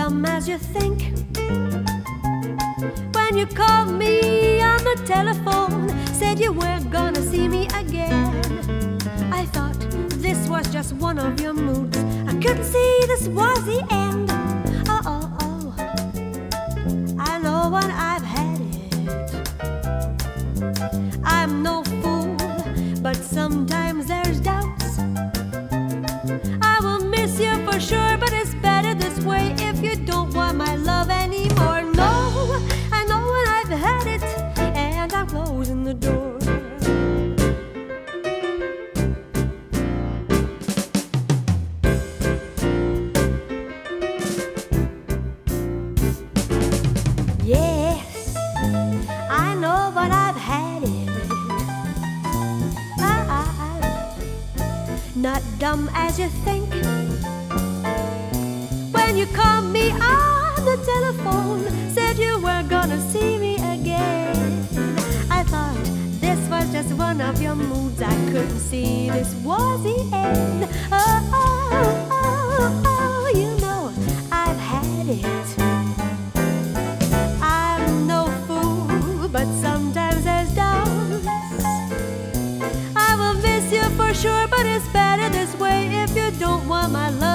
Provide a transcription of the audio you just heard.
dumb as you think. When you called me on the telephone, said you weren't gonna see me again, I thought this was just one of your moods. I couldn't see this was the end. Oh, oh, oh, I know when I've had it. I'm no fool, but sometimes there's doubts. I will miss you for sure, but it's better this way if you don't want my love anymore. No, I know when I've had it, and I'm closing the door. Yes, I know when I've had it. I'm not dumb as you think. When you called me on the telephone, said you were gonna see me again, I thought this was just one of your moods. I couldn't see this was the end. Oh, oh, oh, oh, you know I've had it. I'm no fool, but sometimes there's doubts. I will miss you for sure, but it's better this way if you don't want my love